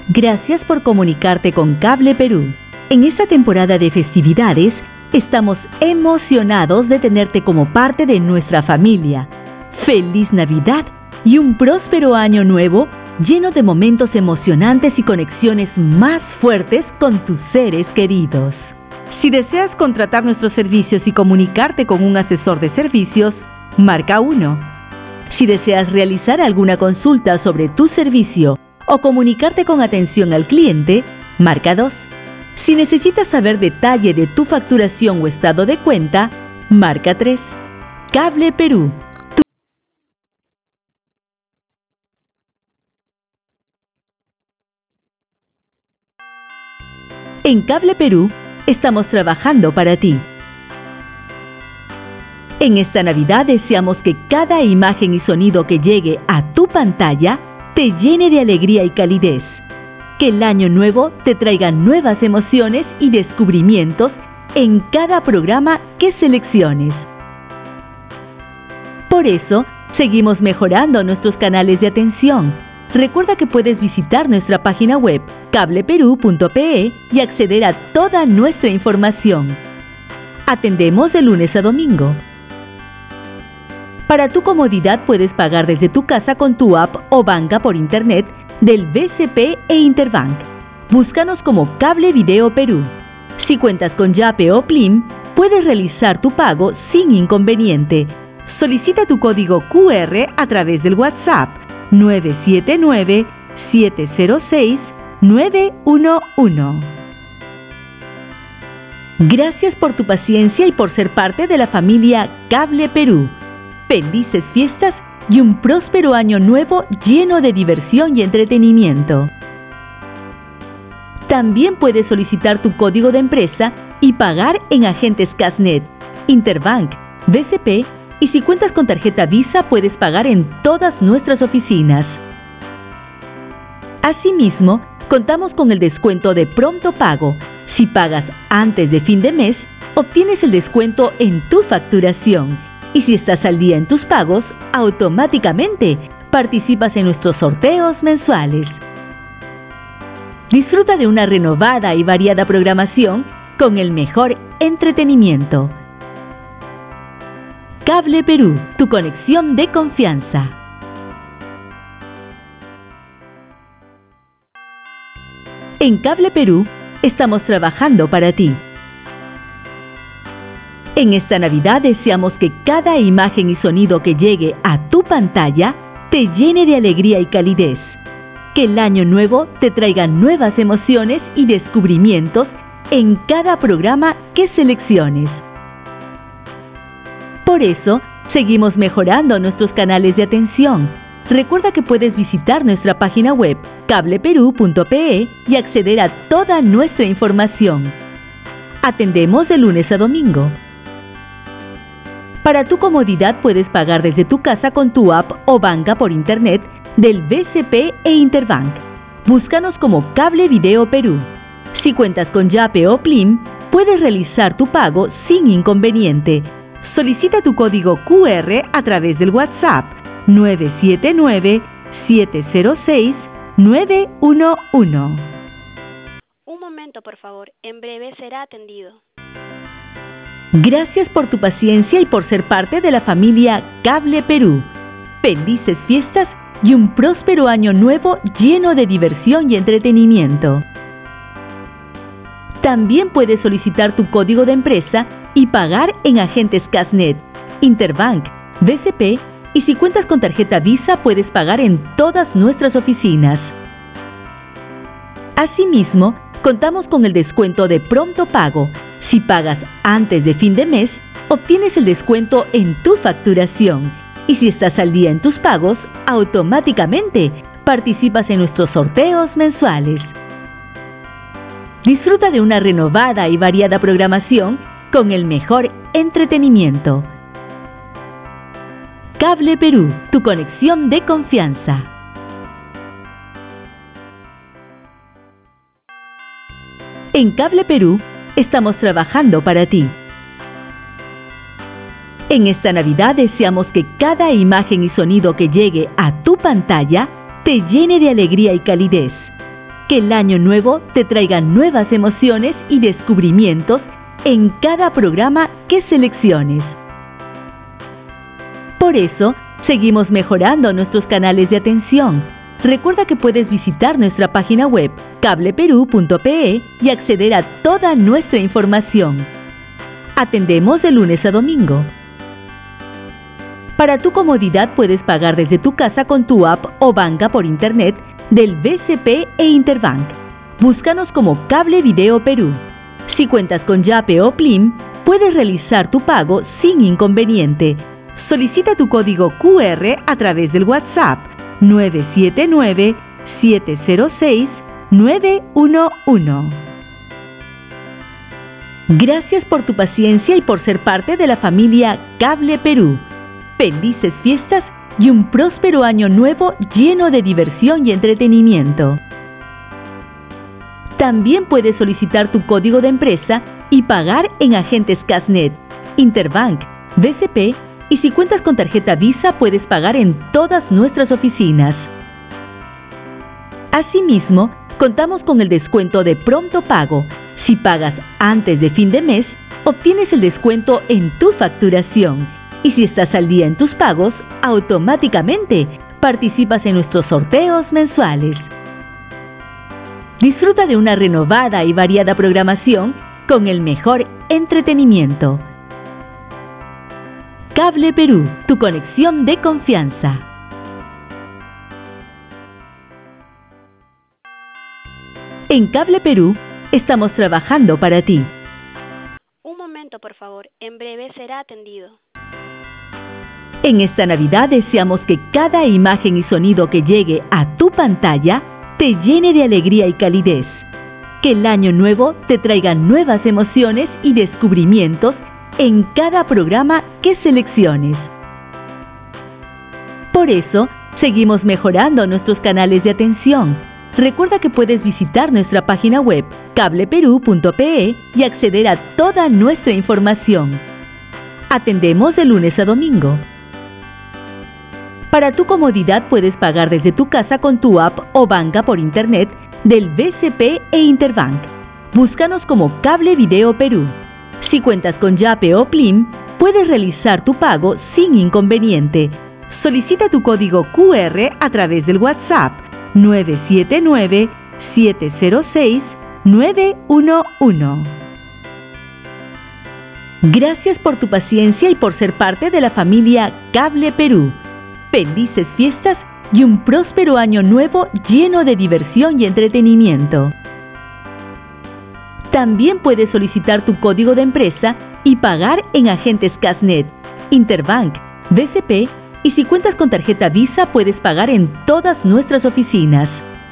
Gracias por comunicarte con Cable Perú. En esta temporada de festividades, estamos emocionados de tenerte como parte de nuestra familia. ¡Feliz Navidad y un próspero año nuevo lleno de momentos emocionantes y conexiones más fuertes con tus seres queridos! Si deseas contratar nuestros servicios y comunicarte con un asesor de servicios, marca 1. Si deseas realizar alguna consulta sobre tu servicio o comunicarte con atención al cliente, marca 2. Si necesitas saber detalle de tu facturación o estado de cuenta, marca 3. Cable Perú. En Cable Perú, estamos trabajando para ti. En esta Navidad deseamos que cada imagen y sonido que llegue a tu pantalla te llene de alegría y calidez. Que el año nuevo te traiga nuevas emociones y descubrimientos en cada programa que selecciones. Por eso, seguimos mejorando nuestros canales de atención. Recuerda que puedes visitar nuestra página web cableperú.pe y acceder a toda nuestra información. Atendemos de lunes a domingo. Para tu comodidad puedes pagar desde tu casa con tu app o banca por internet del BCP e Interbank. Búscanos como Cable Video Perú. Si cuentas con Yape o Plim, puedes realizar tu pago sin inconveniente. Solicita tu código QR a través del WhatsApp 979-706-911. Gracias por tu paciencia y por ser parte de la familia Cable Perú. Felices fiestas y un próspero año nuevo lleno de diversión y entretenimiento. También puedes solicitar tu código de empresa y pagar en agentes Casnet, Interbank, BCP y si cuentas con tarjeta Visa puedes pagar en todas nuestras oficinas. Asimismo, contamos con el descuento de pronto pago. Si pagas antes de fin de mes, obtienes el descuento en tu facturación. Y si estás al día en tus pagos, automáticamente participas en nuestros sorteos mensuales. Disfruta de una renovada y variada programación con el mejor entretenimiento. Cable Perú, tu conexión de confianza. En Cable Perú, estamos trabajando para ti. En esta Navidad deseamos que cada imagen y sonido que llegue a tu pantalla te llene de alegría y calidez. Que el año nuevo te traiga nuevas emociones y descubrimientos en cada programa que selecciones. Por eso, seguimos mejorando nuestros canales de atención. Recuerda que puedes visitar nuestra página web cableperú.pe y acceder a toda nuestra información. Atendemos de lunes a domingo. Para tu comodidad puedes pagar desde tu casa con tu app o banca por internet del BCP e Interbank. Búscanos como Cable Video Perú. Si cuentas con Yape o Plim, puedes realizar tu pago sin inconveniente. Solicita tu código QR a través del WhatsApp 979-706-911. Un momento, por favor. En breve será atendido. Gracias por tu paciencia y por ser parte de la familia Cable Perú. Felices fiestas y un próspero año nuevo lleno de diversión y entretenimiento. También puedes solicitar tu código de empresa y pagar en agentes Casnet, Interbank, BCP y si cuentas con tarjeta Visa puedes pagar en todas nuestras oficinas. Asimismo, contamos con el descuento de pronto pago. Si pagas antes de fin de mes, obtienes el descuento en tu facturación. Y si estás al día en tus pagos, automáticamente participas en nuestros sorteos mensuales. Disfruta de una renovada y variada programación con el mejor entretenimiento. Cable Perú, tu conexión de confianza. En Cable Perú, estamos trabajando para ti. En esta Navidad deseamos que cada imagen y sonido que llegue a tu pantalla te llene de alegría y calidez. Que el año nuevo te traiga nuevas emociones y descubrimientos en cada programa que selecciones. Por eso, seguimos mejorando nuestros canales de atención. Recuerda que puedes visitar nuestra página web cableperú.pe y acceder a toda nuestra información. Atendemos de lunes a domingo. Para tu comodidad puedes pagar desde tu casa con tu app o banca por internet del BCP e Interbank. Búscanos como Cable Video Perú. Si cuentas con Yape o Plim, puedes realizar tu pago sin inconveniente. Solicita tu código QR a través del WhatsApp 979-706-911. Gracias por tu paciencia y por ser parte de la familia Cable Perú. Felices fiestas y un próspero año nuevo lleno de diversión y entretenimiento. También puedes solicitar tu código de empresa y pagar en agentes Casnet, Interbank, BCP y si cuentas con tarjeta Visa puedes pagar en todas nuestras oficinas. Asimismo, contamos con el descuento de pronto pago. Si pagas antes de fin de mes, obtienes el descuento en tu facturación. Y si estás al día en tus pagos, automáticamente participas en nuestros sorteos mensuales. Disfruta de una renovada y variada programación con el mejor entretenimiento. Cable Perú, tu conexión de confianza. En Cable Perú, estamos trabajando para ti. Un momento, por favor. En breve será atendido. En esta Navidad deseamos que cada imagen y sonido que llegue a tu pantalla te llene de alegría y calidez. Que el año nuevo te traiga nuevas emociones y descubrimientos en cada programa que selecciones. Por eso, seguimos mejorando nuestros canales de atención. Recuerda que puedes visitar nuestra página web cableperú.pe y acceder a toda nuestra información. Atendemos de lunes a domingo. Para tu comodidad puedes pagar desde tu casa con tu app o banca por internet del BCP e Interbank. Búscanos como Cable Video Perú. Si cuentas con Yape o Plim, puedes realizar tu pago sin inconveniente. Solicita tu código QR a través del WhatsApp 979-706-911. Gracias por tu paciencia y por ser parte de la familia Cable Perú. Felices fiestas y un próspero año nuevo lleno de diversión y entretenimiento. También puedes solicitar tu código de empresa y pagar en agentes Casnet, Interbank, BCP y si cuentas con tarjeta Visa puedes pagar en todas nuestras oficinas.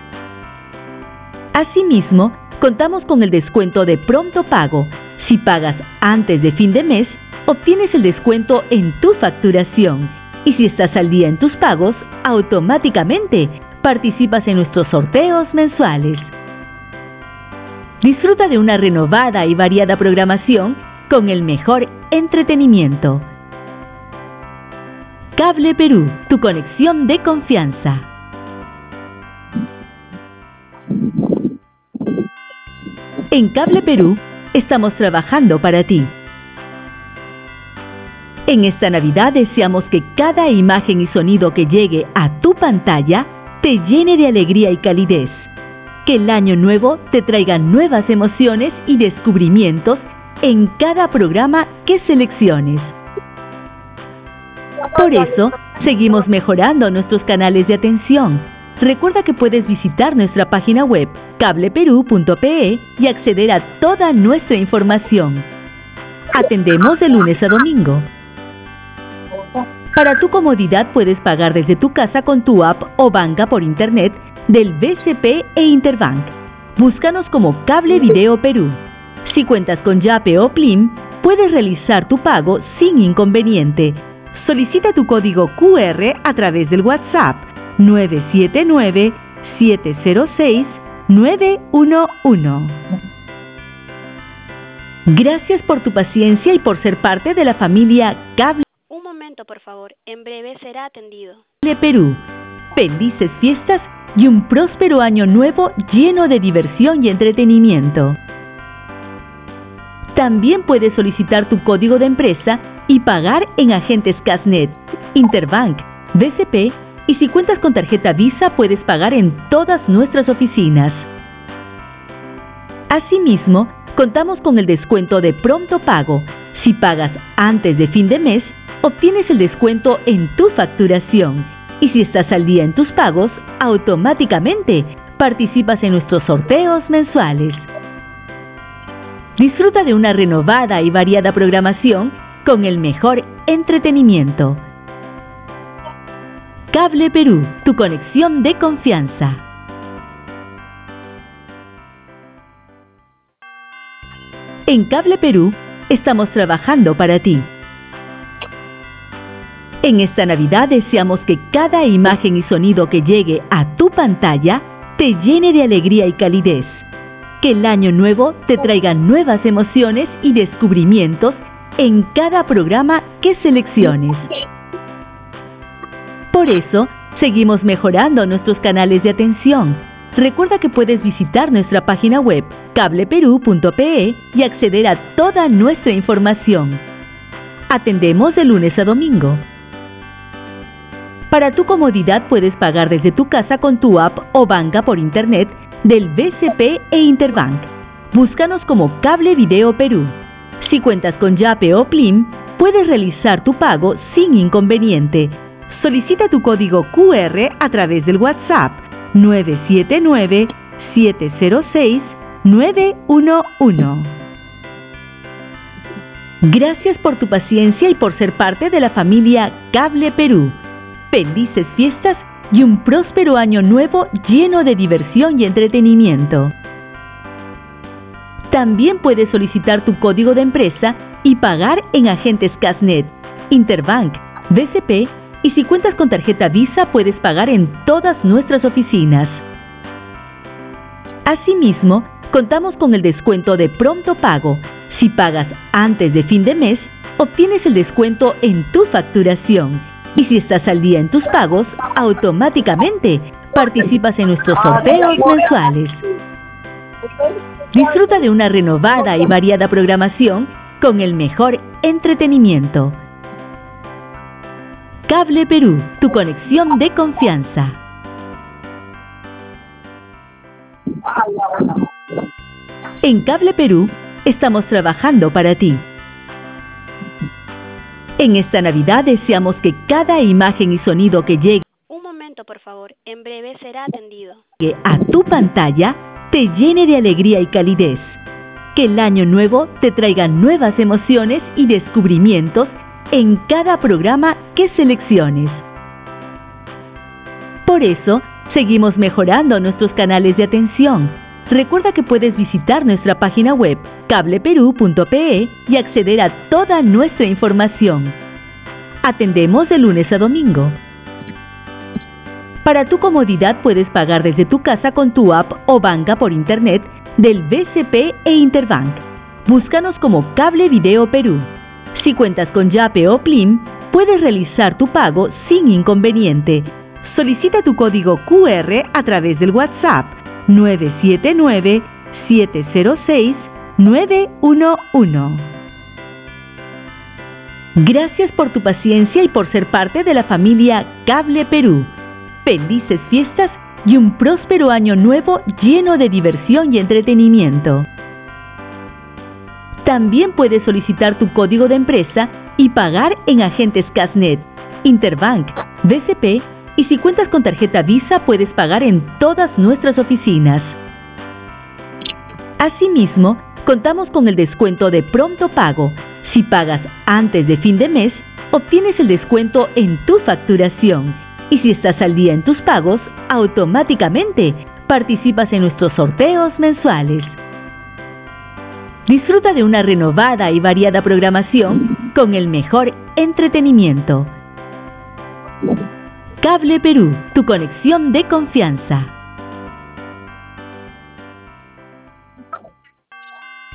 Asimismo, contamos con el descuento de pronto pago. Si pagas antes de fin de mes, obtienes el descuento en tu facturación. Y si estás al día en tus pagos, automáticamente participas en nuestros sorteos mensuales. Disfruta de una renovada y variada programación con el mejor entretenimiento. Cable Perú, tu conexión de confianza. En Cable Perú, estamos trabajando para ti. En esta Navidad deseamos que cada imagen y sonido que llegue a tu pantalla te llene de alegría y calidez. Que el año nuevo te traiga nuevas emociones y descubrimientos en cada programa que selecciones. Por eso, seguimos mejorando nuestros canales de atención. Recuerda que puedes visitar nuestra página web cableperú.pe y acceder a toda nuestra información. Atendemos de lunes a domingo. Para tu comodidad puedes pagar desde tu casa con tu app o banca por internet del BCP e Interbank. Búscanos como Cable Video Perú. Si cuentas con Yape o Plim, puedes realizar tu pago sin inconveniente. Solicita tu código QR a través del WhatsApp 979-706-911. Gracias por tu paciencia y por ser parte de la familia Cable Un momento, por favor. En breve será atendido. Perú. Felices fiestas y un próspero año nuevo lleno de diversión y entretenimiento. También puedes solicitar tu código de empresa y pagar en agentes Casnet, Interbank, BCP, y si cuentas con tarjeta Visa puedes pagar en todas nuestras oficinas. Asimismo, contamos con el descuento de pronto pago. Si pagas antes de fin de mes, obtienes el descuento en tu facturación. Y si estás al día en tus pagos, automáticamente participas en nuestros sorteos mensuales. Disfruta de una renovada y variada programación con el mejor entretenimiento. Cable Perú, tu conexión de confianza. En Cable Perú estamos trabajando para ti. En esta Navidad deseamos que cada imagen y sonido que llegue a tu pantalla te llene de alegría y calidez. Que el año nuevo te traiga nuevas emociones y descubrimientos en cada programa que selecciones. Por eso, seguimos mejorando nuestros canales de atención. Recuerda que puedes visitar nuestra página web cableperú.pe y acceder a toda nuestra información. Atendemos de lunes a domingo. Para tu comodidad puedes pagar desde tu casa con tu app o banca por internet del BCP e Interbank. Búscanos como Cable Video Perú. Si cuentas con Yape o Plim, puedes realizar tu pago sin inconveniente. Solicita tu código QR a través del WhatsApp 979-706-911. Gracias por tu paciencia y por ser parte de la familia Cable Perú. Felices fiestas y un próspero año nuevo lleno de diversión y entretenimiento. También puedes solicitar tu código de empresa y pagar en agentes Casnet, Interbank, BCP, y si cuentas con tarjeta Visa puedes pagar en todas nuestras oficinas. Asimismo, contamos con el descuento de pronto pago. Si pagas antes de fin de mes, obtienes el descuento en tu facturación. Y si estás al día en tus pagos, automáticamente participas en nuestros sorteos mensuales. Disfruta de una renovada y variada programación con el mejor entretenimiento. Cable Perú, tu conexión de confianza. En Cable Perú estamos trabajando para ti. En esta Navidad deseamos que cada imagen y sonido que llegue Un momento, por favor. En breve será atendido. a tu pantalla te llene de alegría y calidez. Que el año nuevo te traiga nuevas emociones y descubrimientos en cada programa que selecciones. Por eso, seguimos mejorando nuestros canales de atención. Recuerda que puedes visitar nuestra página web cableperú.pe y acceder a toda nuestra información. Atendemos de lunes a domingo. Para tu comodidad puedes pagar desde tu casa con tu app o banca por internet del BCP e Interbank. Búscanos como Cable Video Perú. Si cuentas con Yape o Plim, puedes realizar tu pago sin inconveniente. Solicita tu código QR a través del WhatsApp 979-706-911. Gracias por tu paciencia y por ser parte de la familia Cable Perú. Felices fiestas y un próspero año nuevo lleno de diversión y entretenimiento. También puedes solicitar tu código de empresa y pagar en agentes Casnet, Interbank, BCP, y si cuentas con tarjeta Visa puedes pagar en todas nuestras oficinas. Asimismo, contamos con el descuento de pronto pago. Si pagas antes de fin de mes, obtienes el descuento en tu facturación. Y si estás al día en tus pagos, automáticamente participas en nuestros sorteos mensuales. Disfruta de una renovada y variada programación con el mejor entretenimiento. Cable Perú, tu conexión de confianza.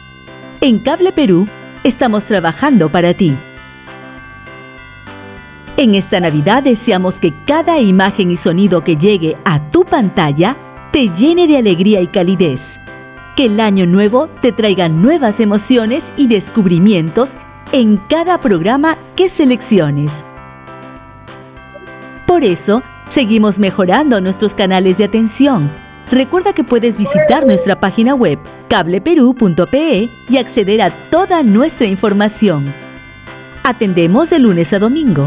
En Cable Perú estamos trabajando para ti. En esta Navidad deseamos que cada imagen y sonido que llegue a tu pantalla te llene de alegría y calidez. Que el año nuevo te traiga nuevas emociones y descubrimientos en cada programa que selecciones. Por eso, seguimos mejorando nuestros canales de atención. Recuerda que puedes visitar nuestra página web cableperú.pe y acceder a toda nuestra información. Atendemos de lunes a domingo.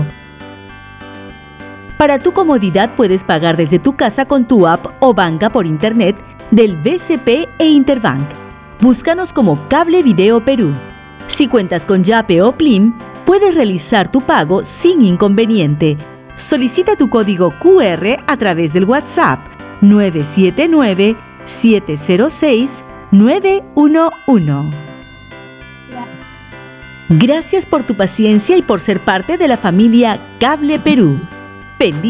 Para tu comodidad puedes pagar desde tu casa con tu app o banca por internet del BCP e Interbank. Búscanos como Cable Video Perú. Si cuentas con Yape o Plim, puedes realizar tu pago sin inconveniente. Solicita tu código QR a través del WhatsApp 979-706-911. Gracias por tu paciencia y por ser parte de la familia Cable Perú. ¡Feliz!